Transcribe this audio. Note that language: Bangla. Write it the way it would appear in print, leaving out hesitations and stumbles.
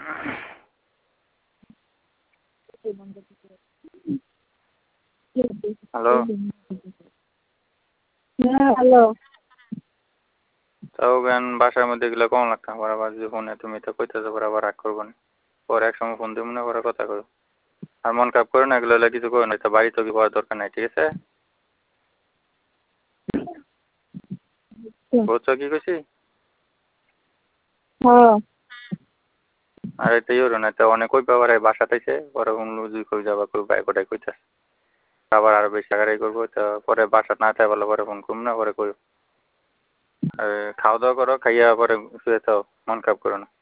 হ্যালো। হ্যাঁ হ্যালো। তাও জ্ঞান বাসার মধ্যে গেলে কম লাগতাম বরাবর যে ফোনে তুমি তো কইতেছো বরাবর রাগ করবো না, পরে এক সময় ফোন দিব না পরে কথা করো। আর মন খারাপ করো না, এগুলো হলে কিছু করো না, তো বাড়ি তো কি করার দরকার নাই, ঠিক আছে? বুঝছো কি কইছি? হ্যাঁ। আর এটা ইয়ে না, তো অনেক কই পাবার বাসাতেছে পরে লুজি কই যাবা কই বাইক ওটাই কইতাস আবার আরো বেশি টাকারাই করবো, তো পরে বাসা না তাই বলো পরে ফোন করবো না, পরে কই। আর খাওয়া দাওয়া করো, খাইয়া পরে শুয়ে থাও, মন খারাপ করো না।